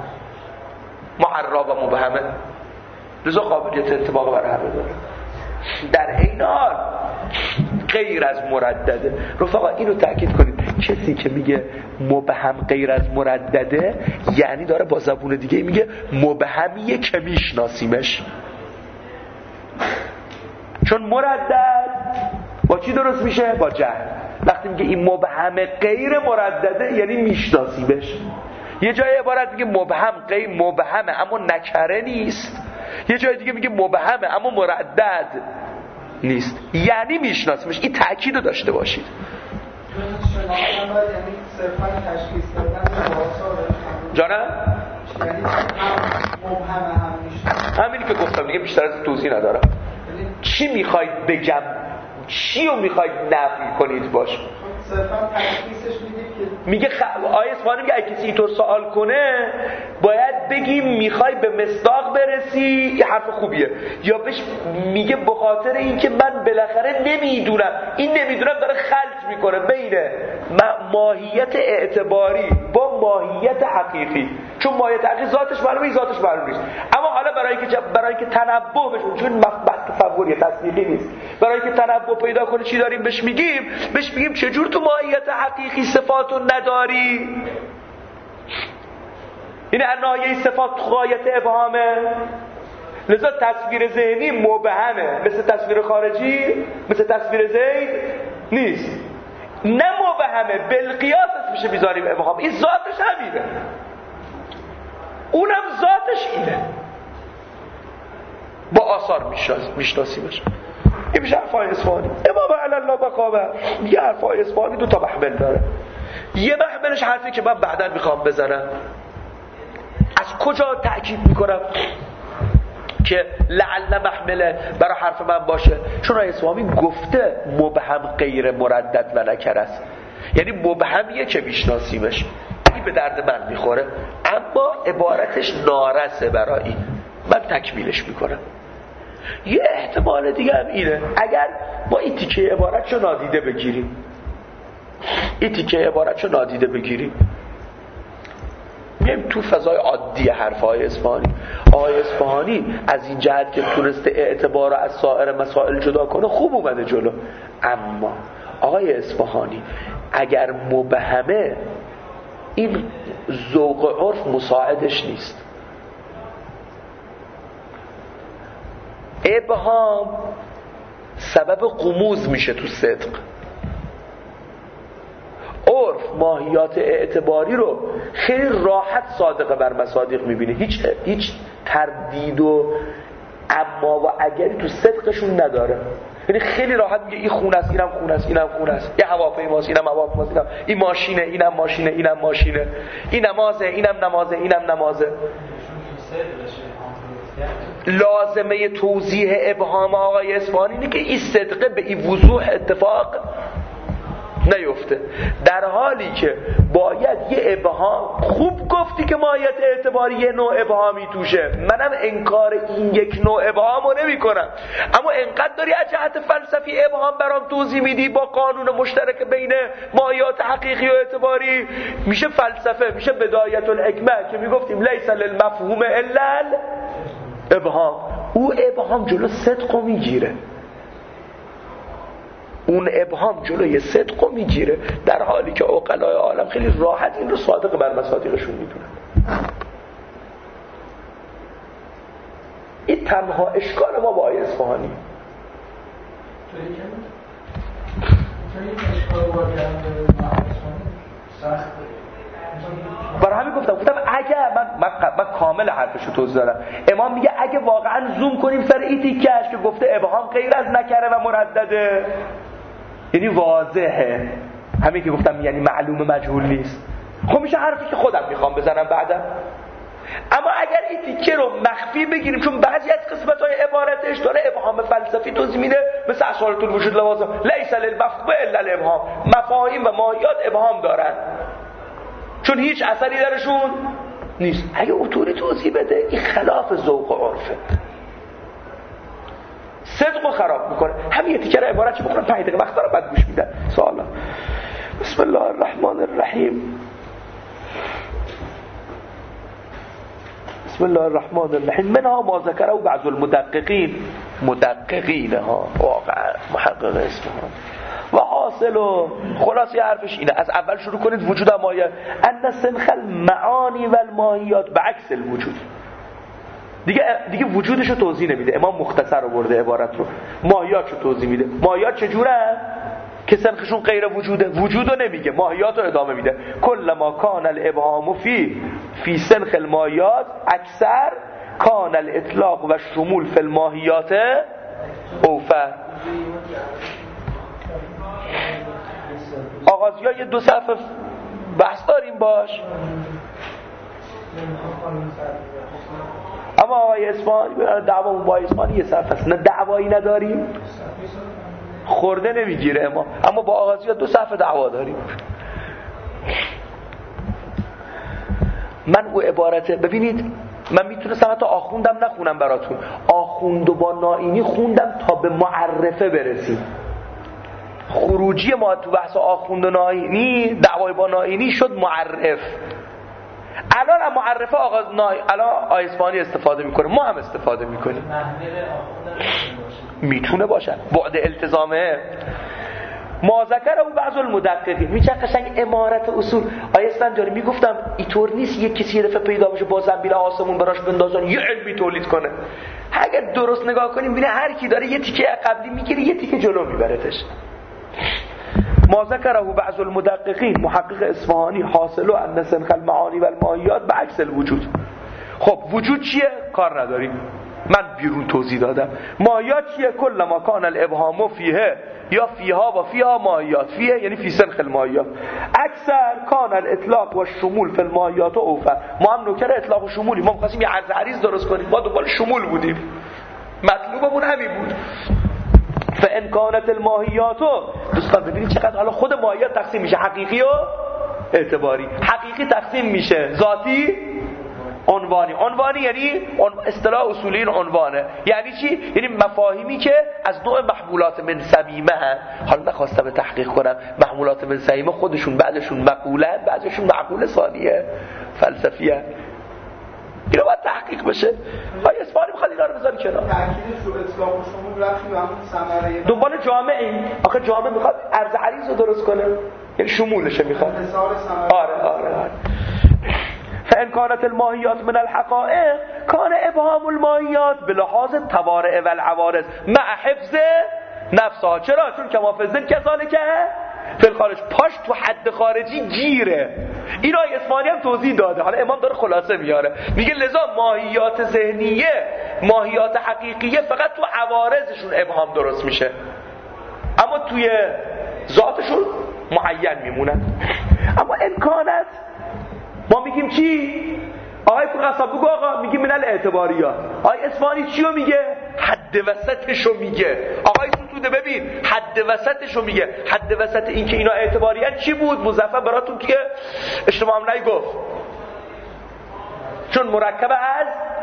معرب و مبهمه، لذا قابلیت انطباق برای همه داره. در این حال غیر از مردده. رفقا اینو تأکید کنید، کسی که میگه مبهم غیر از مردده یعنی داره با زبون دیگه میگه مبهمیه که میشناسیمش. چون مردد با چی درست میشه؟ با جهل. وقتی میگه این مبهم غیر مردده یعنی میشناسیمش. یه جای عبارت میگه مبهم غیر مبهمه اما نکره نیست، یه جای دیگه میگه مبهمه اما مردد نیست، یعنی میشناسیمش. این تأکید رو داشته باشید. جانم؟ همینی که گفتم دیگه، بیشتر از توضیح ندارم. چی میخواید بگم؟ چی رو میخواید نفی کنید باش؟ صرفا تشخیصش میدید که میگه خ... آیه اصفهانی میگه اگه کسی اینطور سوال کنه باید بگیم میخوای به مصداق برسی، یه حرف خوبیه، یا بهش میگه به خاطر اینکه من بالاخره نمیدونم. این نمیدونم داره خلط میکنه بین ماهیت اعتباری با ماهیت حقیقی، چون ماهیت حقیقی ذاتش معلومه، این ذاتش معلوم نیست. اما حالا برای که جب... برای که تنبه بشه، چون بحث تصوری تصدیقی نیست، برای که تنبه پیدا کنه چی داریم بهش میگیم؟ بهش میگیم چجور تو ماهیت حقیقی صفاتو نداری؟ این ناحیه صفات غایت ابهامه، لذا تصویر ذهنی مبهمه، مثل تصویر خارجی، مثل تصویر زید نیست. نه مبهمه، بالقیاس میشه بیزاریم ابهام. این ذاتش همینه، اونم ذاتش اینه، با آثار میشناسیمش. این میشه حرفای اصفهانی. امام علی الله مقامه یه حرفای اصفهانی دو تا محمل داره. یه محملش حرفی که من بعدا میخوام بزنم. از کجا تأکید میکنم که لعل محمله برای حرف من باشه؟ چون آیه اصفهانی گفته مبهم غیر مردد و نکره است، یعنی مبهمیه که میشناسیمش. این به درد من میخوره، اما عبارتش نارسه برای من تکمیلش میکنم. یه احتمال دیگه هم اینه، اگر ما این تیکه عبارتشو نادیده بگیریم، این تیکه عبارتشو نادیده بگیریم، میایم تو فضای عادی حرفای اصفهانی. آقای اصفهانی از این جهت که تونسته اعتبار رو از سایر مسائل جدا کنه خوب اومده جلو، اما آقای اصفهانی اگر مبهمه این ذوق عرف مساعدش نیست. ابهام سبب غموض میشه تو صدق. عرف ماهیات اعتباری رو خیلی راحت صادقه بر مصادیق میبینه، هیچ هیچ تردید و اما و اگری تو صدقشون نداره. یعنی خیلی راحت میگه این خونه است، اینم خونه است، اینم خونه است، یه هواپیماست، اینم هواپیماست، اینم این ماشینه، اینم ماشینه، اینم ماشینه، این نمازه، اینم نمازه، اینم نمازه. لازمه توضیح ابهام آقای اصفهانی اینه که این صدقه به این وضوح اتفاق نیفته، در حالی که باید یه ابهام. خوب گفتی که ماهیت اعتباری یه نوع ابهامی توشه، منم انکار این یک نوع ابهامو نمی کنم، اما انقدر داری از جهت فلسفی ابهام برام توضیح میدی با قانون مشترک بین ماهیات حقیقی و اعتباری، میشه فلسفه، میشه بدایت الحکمه که میگفتیم لیس للمفهوم الا ابهام. او ابهام جلو صدقو میگیره، اون ابهام جلوی صدقو میگیره، در حالی که عقلای عالم خیلی راحت این رو صادق بر مصادیقشون میدونن. این تنها اشکال ما با آیه اصفهانی. چون این اشکال با جنب سخته، برای همین گفتم گفتم اگه من من, من کامل حرفشو توضیح دادم. امام میگه اگه واقعا زوم کنیم سر این تیکش که گفته ابهام غیر از نکره و مردده، یعنی واضحه، همین که گفتم یعنی معلوم مجهول نیست. خب میشه حرفی که خودم میخوام بزنم بعدا. اما اگر این تیکه رو مخفی بگیریم، چون بعضی از قسمت‌های عبارتش داره ابهام فلسفی توضیح میده، مثل اسرار الوجود لوازم لیس للمفهوم الا الابهام، مفاهیم و ماهیات ابهام دارن چون هیچ اثری درشون نیست. اگه اونطوری توضیح بده این خلاف ذوق و عرفه، صدق رو خراب میکنه. همین تیکه رو عبارت چی بکنم پنج دقیقه وقت دارم بعد گوش میدن. سوالا. بسم الله الرحمن الرحیم. بسم الله الرحمن الرحیم. منها ما ذکره بعض المدققین، مدققین ها واقعا محقق اسمها و حاصل و خلاصی حرفش اینه. از اول شروع کنید وجود مایه ان سنخ المعانی و الماهیات به عکس الوجود. دیگه دیگه وجودشو توضیح نمیده، امام مختصر آورده عبارت رو. ماهیاتشو توضیح میده. ماهیات چجوره؟ که سنخشون غیر وجوده، وجودو نمیگه، ماهیاتو ادامه میده. کل ما کان الابهام فی فی سنخ الماهیات اکثر کان الاطلاق و شمول فی الماهیات اوفر. آغازی ها یه دو صفحه بحث داریم باش. اما آقای اسمانی دعوامون با اسمانی یه صفحه است، نه دعوایی نداریم، خورده نمیگیره ما، اما با آغازی ها دو صفحه دعوا داریم. من او عبارته ببینید، من میتونستم حتی آخوندم نخونم براتون، آخوند و با نائینی خوندم تا به معرفه برسیم. خروجی ما تو بحث آخوند و نائینی، دعوای با نائینی شد معرف. الان هم معرفه آغاز نای الان آیسمانی استفاده میکنه، ما هم استفاده میکنیم. میتونه باشه بعد التزامه. ما ذکر او بعض المدققین میچه قشنگ امارت اصول. آیستان جاری میگفتم اینطور نیست یک کسی یه دفعه پیدا بشه با زنبیل آسمون براش بندازن یه علمی تولید کنه. اگه درست نگاه کنیم ببینه هر کی داره یه تیکه قبلی میگیره یه تیکه جلو میبرتش. ما ذکره بعض المدققین، محقق اصفهانی، حاصل ان سنخ المعانی و الماهیات به عکس الوجود. خب وجود چیه؟ کار نداریم، من بیرون توضیح دادم. ماهیات چیه؟ کل ما کان الابهام فیه یا فیها و فیها ماهیات. فیه یعنی فی سنخ الماهیات. اکثر کان الاطلاق و شمول فی الماهیات و اوفر. ما هم نوکر اطلاق و شمولی، ما می‌خواستیم یه عرض عریض درست کنیم، ما دنبال شمول بودیم، مطلوبمون همین بود. فان کانت الماهیات، دوستان ببینید چقدر حالا خود ماهیات تقسیم میشه، حقیقی و اعتباری. حقیقی تقسیم میشه ذاتی، عنوانی. عنوانی یعنی اصطلاح اصولی عنوانه. یعنی چی؟ یعنی مفاهیمی که از نوع محمولات من سمیمه هن. حالا نخواستم به تحقیق کنم محمولات من سمیمه خودشون بعدشون مقوله، بعدشون معقوله ثانیه فلسفیه. اینا باید تحقیق بشه. آیا اسفاری میخواد اینا رو بذاری کنار؟ تأکیدش رو اطلاق و شمول رفتی به همون ثمره. دنبال جامعه، آخه جامعه میخواد عرض عریض رو درست کنه، یعنی شمولش میخواد. آره آره آره. فان کانت الماهیات من الحقائق کان ابهام الماهیات به لحاظ توارع و العوارض مع حفظ نفسها. چرا؟ چون کما فزن کذالک فی الخارج، پاش تو حد خارجی گیره. اینا اسمانی هم توضیح داده، حالا امام داره خلاصه میاره، میگه لذا ماهیات ذهنیه، ماهیات حقیقیه فقط تو عوارضشون ابهام درست میشه، اما توی ذاتشون معین میمونن. اما امکانت ما میگیم چی؟ آقای قصاب بگو آقا، میگیم من الاعتباریات. آقای اسفانی چی رو میگه؟ حد وسطشو میگه. آقای ستوده ببین حد وسطشو میگه. حد وسط این که اینا اعتباریات چی بود؟ مظفر براتون که اجتماع هم نگفت، چون مرکب از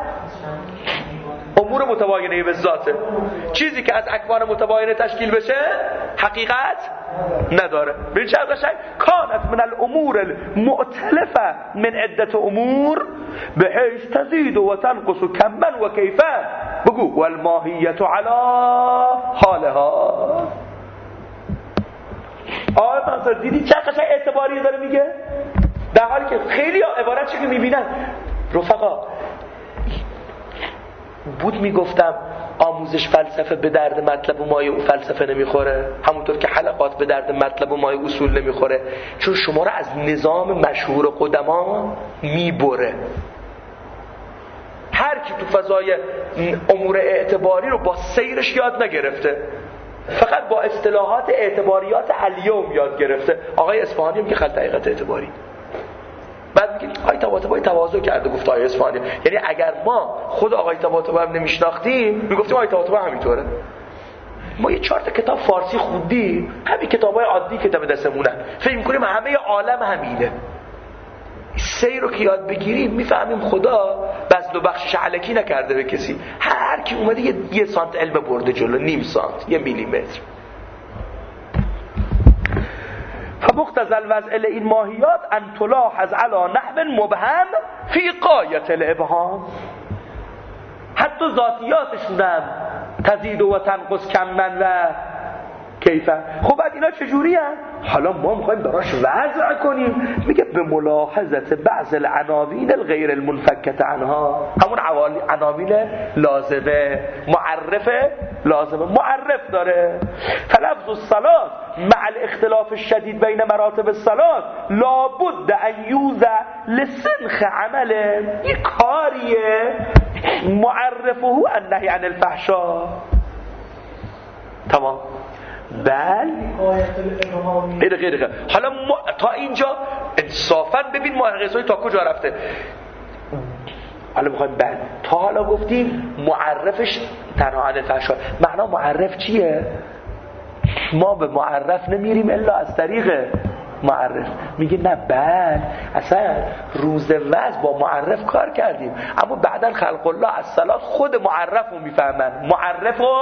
امور متباینه به ذاته. چیزی که از اکوان متباینه تشکیل بشه حقیقت نداره. ببین چه قشنگ، کانت من الامور المؤتلفه من عدت امور بحیث تزید و تنقص کما و کیفا. بگو والماهیت علی حالها. آقای منصور دیدی چه قشنگ اعتباری داره میگه، در حالی که خیلی عبارت چه که میبینن رفقا بود. میگفتم آموزش فلسفه به درد مطلب و مایه او فلسفه نمیخوره، همونطور که حلقات به درد مطلب و مایه اصول نمیخوره، چون شما رو از نظام مشهور قدما میبره. هر کی تو فضای امور اعتباری رو با سیرش یاد نگرفته، فقط با اصطلاحات اعتباریات الیوم یاد گرفته. آقای اصفهانی هم که خلط حقیقت اعتباری، بعد میگه آقای طباطبایی تواضع کرده گفت آقای اصفهانی. یعنی اگر ما خود آقای طباطبایی هم نمیشناختیم میگفتیم آقای طباطبایی همینطوره. ما یه چهار تا کتاب فارسی خوندیم، همین کتابای عادی که دم دستمونه، فکر می‌کنیم همه عالم همینه. سیر رو که یاد بگیریم میفهمیم خدا بذل و بخشش الکی نکرده به کسی. هر کی اومده یه, یه سانت علم برده جلو، نیم سانت، یه میلیمتر. فمقتضى الوضع این ماهیات ان تلاحظ على نحو مبهم فی غایة الابهام. حتی ذاتیاتشون هم تزید و تنقص کمن و کیفن. خب بعد اینا چجوری هم؟ حالا ما میخوایم براش وضع کنیم. میگه به ملاحظت بعض العناوین الغیر المنفکت عنها، همون عناوین لازمه، معرفه لازمه، معرف داره. فلفظ الصلاة مع الاختلاف الشدید بین مراتب الصلاة لابد ان یوضع لسنخ عمله. یک کاریه معرفه النهی عن الفحشاء. تمام. بل غیر غیر. حالا ما تا اینجا انصافا ببین محققای تا کجا رفته. حالا میخوایم بل تا حالا گفتیم معرفش تنها عن الفحشاء. معنا معرف چیه؟ ما به معرف نمیریم الا از طریق معرف. میگه نه بل اصلا روز وز با معرف کار کردیم، اما بعداً خلق الله از صلات خود معرف رو میفهمن. معرف رو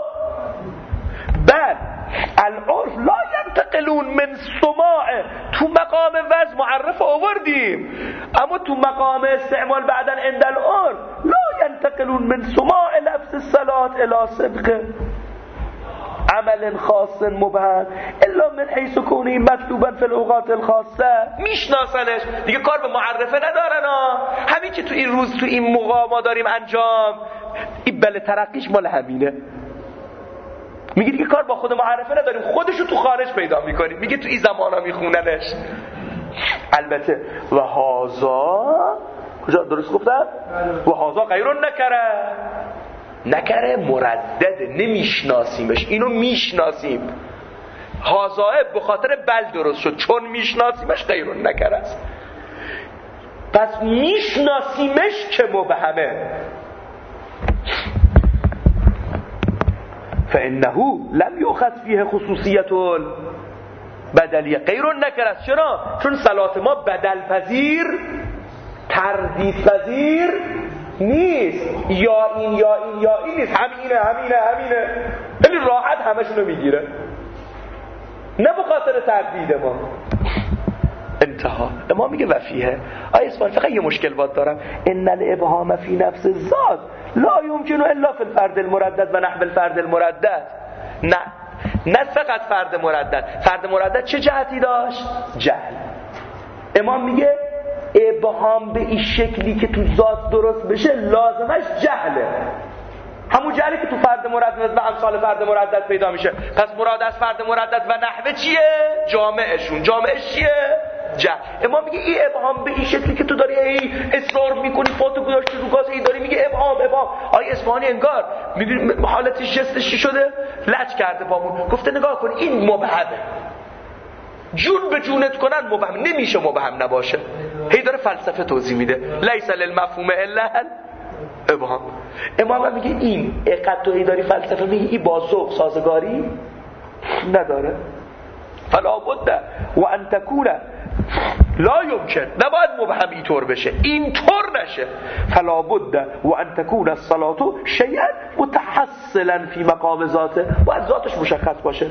بل العرف لا ينتقلون من سماع. تو مقام وز معرف آوردیم، اما تو مقام استعمال بعداً عند العرف لا ينتقلون من سماع لفظ الصلاة الى صدق عمل خاص مبهم الا من حيث كونه مطلوبا في الاوقات الخاصه. میشناسنش دیگه، کار به معرفه ندارن ها. همین که تو این روز تو این موقع ما داریم انجام، این بله ترقیش مال همینه. میگه دیگه کار با خود معرفه نداریم، خودشو تو خارج پیدا میکنیم. میگه تو این زمانا میخوننش. البته و هازا کجا درست گفتم؟ و هازا غیرون نکره نکره مردده، نمیشناسیمش. اینو میشناسیم. هازا به خاطر بل درست شد، چون میشناسیمش غیرون نکره است. پس میشناسیمش که مبهمه. فانه لم یؤخذ فیه خصوصیت بدلیه غیر نکره است. چرا؟ چون صلات ما بدل پذیر، تردید پذیر نیست. یا این یا این یا این نیست، همینه همینه همینه. خیلی راحت همشونو میگیره، نه به خاطر تردید ما. انتها. امام میگه وفیه آیه اسفار فقط یه مشکل باد دارم. ان الابهام فی نفس الذات لا يمكن الا فی الفرد المردد و نحو الفرد المردد. نه نه فقط فرد مردد. فرد مردد چه جهتی داشت؟ جهل. امام میگه ابهام به این شکلی که تو ذات درست بشه لازمش جهله، همون جهلی که تو فرد مردد و امثال فرد مردد پیدا میشه. پس مراد از فرد مردد و نحوه چیه؟ جامعشون. جامعش چیه؟ جهل. امام میگه این ابهام به این شکلی که تو داری ای اصرار میکنی، پاتو گذاشتی رو گاز، ای داری میگه ابهام ابهام. آیه اصفهانی انگار میبینی حالتش جستش چی شده؟ لج کرده پامون، گفته نگاه کن این مبهمه، جون به جونت کنن مبهم نمیشه، مبهم نباشه. هی داره فلسفه توضیح میده. لیس للمفهوم الا ابهام. امام میگه این اقد تو هی داری فلسفه میگی، این با ذوق سازگاری نداره. فلا بد و ان تكون لا يمكن، نباید مبهم اینطور بشه، اینطور نشه. فلا بد و ان تكون الصلاه شيئا متحصلا في مقام ذاته، باید ذاتش مشخص باشه.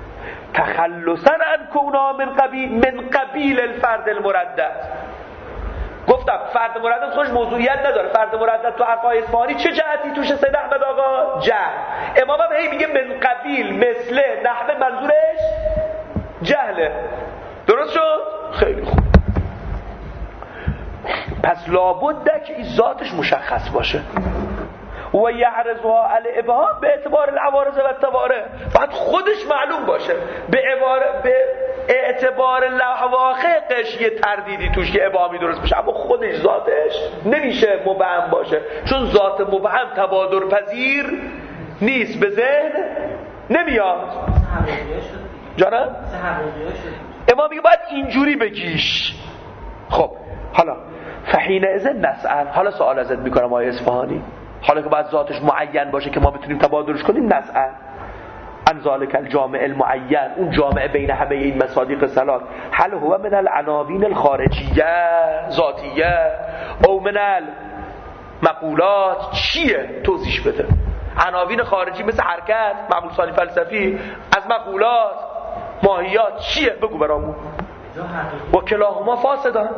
تخلصا عن کونا من قبیل من قبیل الفرد المردد. گفتم فرد مردد خودش موضوعیت نداره. فرد مردد تو حرفای اصفهانی چه جهتی توشه سید احمد آقا؟ جهل. امام هم هی میگه من قبیل مثل نحوه، منظورش جهله. درست شد؟ خیلی خوب. پس لابد که این ذاتش مشخص باشه. و یعرضها علی ابهام به اعتبار العوارض و التوارث، باید خودش معلوم باشه به عباره به اعتبار لواقعش یه تردیدی توش که ابهامی درست بشه، اما خودش ذاتش نمیشه مبهم باشه، چون ذات مبهم تبادر پذیر نیست، به ذهن نمیاد. جانم امام میگه باید اینجوری بگیش. خب حالا فحین اذن نسأل، حالا سوال ازت میکنم آقای اصفهانی، حالا که باید ذاتش معین باشه که ما بتونیم تبادرش کنیم، نسأل عن ذلک الجامع المعین، اون جامع بین همه این مصادیق ثلاث، هل هو من العناوین الخارجیه ذاتیه او من المقولات، چیه؟ توضیح بده. عناوین خارجی مثل حرکت، معمول ثانی فلسفی، از مقولات، ماهیات، چیه؟ بگو برامون. و کلاهما فاسدان.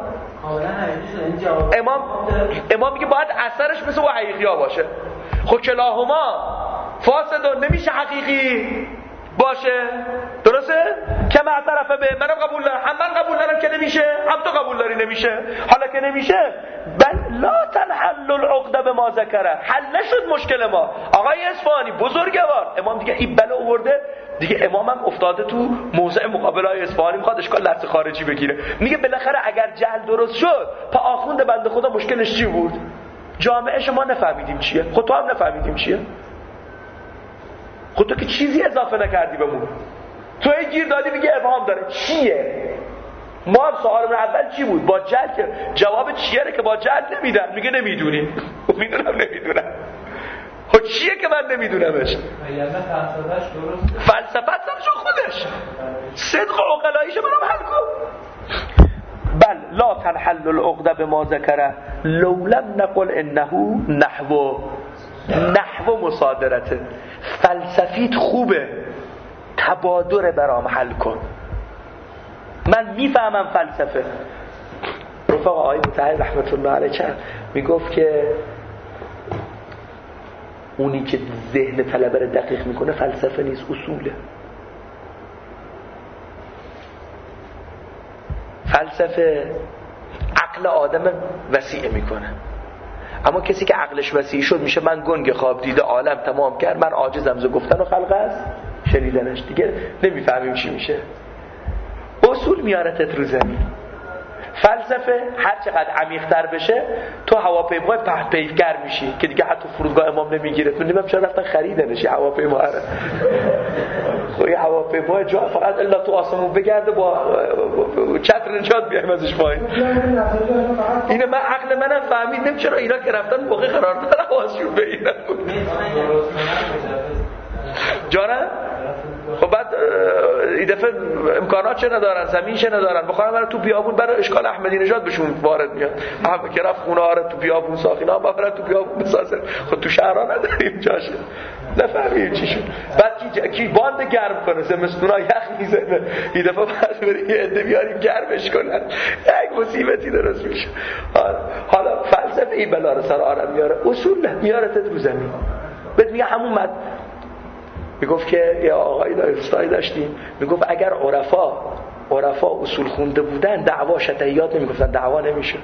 امام امام میگه باید اثرش مثل حقیقی ها باشه. خب کلاهما فاسدان نمیشه حقیقی باشه، درسته؟ که معترف به منم قبول دارم، هم من قبول دارم که نمیشه، هم تو قبول داری نمیشه. حالا که نمیشه بل لا تنحل العقده به ما ذکره، حل نشد مشکل ما. آقای اصفهانی بزرگوار، امام دیگه این بلا آورده دیگه، امام هم افتاده تو موضع مقابل های اصفهانی، میخواد اشکال لفظ خارجی بگیره. میگه بالاخره اگر جهل درست شد، تا آخوند بنده خدا مشکلش چی بود؟ جامعه شما نفهمیدیم چیه، خود تو هم نفهمیدیم چیه، خود تو که چیزی اضافه نکردی بمون، تو ای گیر دادی میگه ابهام داره، چیه؟ ما هم سوالمون اول چی بود؟ با جهل که جواب چیه که با جهل نمیدن، میگه نمیدونیم. میدونم نمیدونم. خب چیه که من نمیدونمش؟ فلسفت سرش خودش، صدق و عقلاییش منم حل کن. بل لا تنحل العقده بما ذکره لو لم نقل انه نحو نحو مصادرته. فلسفیت خوبه، تبادر برام حل کن. من میفهمم فلسفه. رفقا آقای مطهری رحمت الله علیه چند میگفت که اونی که ذهن طلبه رو دقیق میکنه فلسفه نیست، اصوله. فلسفه عقل آدم وسیع میکنه، اما کسی که عقلش وسیع شد میشه من گنگ خواب دیده عالم تمام کرد، من عاجزم ز گفتن و خلق است شنیدنش، دیگه نمیفهمیم چی میشه. اصول میارتت رو زمین. فلسفه هر چقدر عمیق‌تر بشه تو هواپیمای پهن پیکر میشی که دیگه حتی فرودگاه امام نمیگیره. تو نمیدونم چرا رفتن خریدنش هواپیما رو. خب این هواپیما جا فقط الا تو آسمون بگرده با چتر نجات بیایم ازش پایین. اینه من عقل منم فهمیدم چرا اینا که رفتن موقع قرار دادن واسشون به اینا بود. جانم؟ خب بعد این دفعه امکانات چه ندارن، زمین چه ندارن، بخوام برای تو بیابون برای اشکال احمدی نژاد بهشون وارد میاد. همه که رفت خونه ها رو تو بیابون ساخینا برای تو بیابون بسازن. خب تو شهرها نداریم جاشه، نفهمیم چی شد. بعد کی کی باند گرم کنه، زمستونا یخ میزنه، این دفعه بعد بریم یه عده بیاریم گرمش کنن، یک مصیبتی درست میشه. حالا فلسفه این بلا رو سر آرم میاره، اصول نه میاره تو رو زمین. بعد میگه همون مد میگفت که یه آقایی داشتیم داشتیم میگفت اگر عرفا عرفا اصول خونده بودن دعوا شتهیات نمیگفتن، دعوا نمیشه.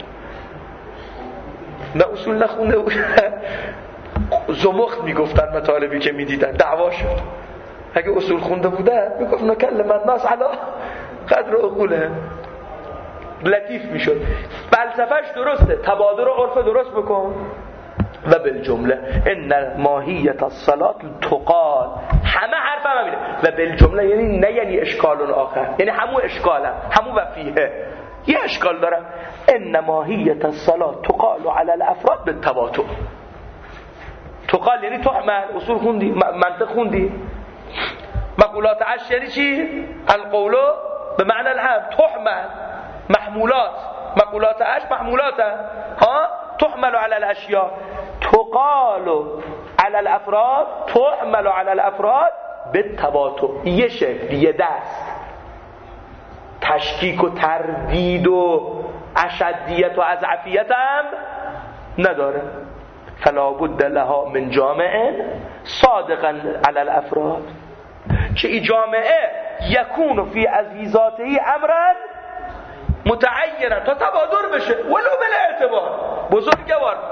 نه اصول نخونده بودن زمخت میگفتن مطالبی که میدیدن، دعوا شد. اگه اصول خونده بودن میگفت نکلم الناس علی قدر عقولهم، لطیف میشد. فلسفهش درسته، تبادر و عرف درست بکن. و بالجمله ان ماهیت الصلاه تقال، همه حرف هم همینه. و بالجمله یعنی نه یعنی اشکال آخر، یعنی همون اشکالم همون وفیه یه اشکال داره. ان ماهیت الصلاه تقال علی الافراد بالتواتر. تقال یعنی تحمل، اصول خوندی، منطق خوندی. مقولات عشر یعنی چی؟ القول به معنی الهم، تحمل محمولات، مقولات عشر محمولات ها تحمل على الاشیاء، تقال على الافراد، تحمل على الافراد بالتواتر. یه شکل، یه دست، تشکیک و تردید و اشدیت و اضعفیت هم نداره. فلا بد لها من جامع صادقا على الافراد، که این جامعه یکون فی عزیزاته امرا متعینا تا تبادر بشه ولو بالاعتبار. بزرگوار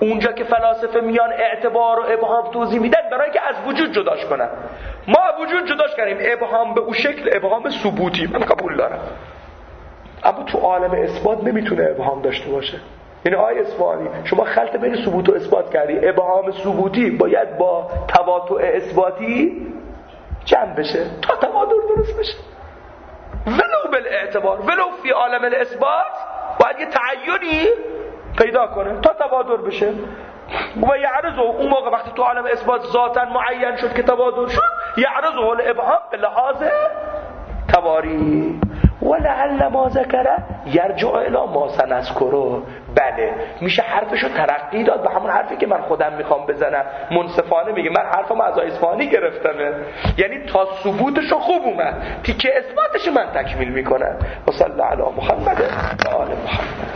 اونجا که فلاسفه میان اعتبار و ابهام توضیح میدن برای که از وجود جداش کنن. ما وجود جداش کردیم، ابهام به اون شکل ابهام ثبوتی من قبول دارم، اما تو عالم اثبات نمیتونه ابهام داشته باشه. یعنی آیه اصفهانی شما خلط بین ثبوت و اثبات کردی، ابهام ثبوتی باید با تواطؤ اثباتی جمع بشه تا تبادر درست بشه. ولو بالاعتبار ولو فی عالم الاثبات باید یه تعینی پیدا کنه تا تبادر بشه. و یعرض اون موقع وقتی تو عالم اثبات ذاتاً معین شد که تبادر شد، یعرض الابهام به لحاظ تواری. ولعل ما ذکره یرجع الی ما سنذکره. بله میشه حرفشو ترقی داد به همون حرفی که من خودم میخوام بزنم. منصفانه میگه من حرفم از اصفهانی گرفتمه، یعنی تا ثبوتشو خوب اومد، تیکه اثباتش من تکمیل میکنم. و صلی الله علی محمد و آل محمد.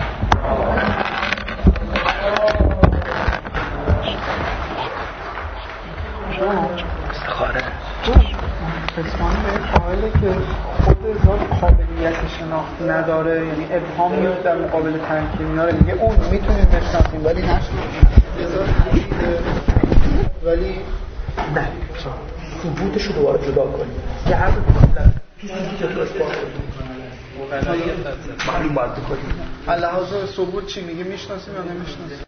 استخاره اصفهانی به قائله که خود ذات قابلیت شناخت نداره، یعنی ابهام میاد در مقابل تنکیر میاره، میگه اون میتونیم بشناسیم ولی نشناسیم، ولی نه ثبوتش رو دوباره جدا کنیم. یه حرف کاملا چیزی که تو اثبات کنیم معلوم باید بکنیم. علاوه ثبوت چی میگه، میشناسیم یا نمیشناسیم؟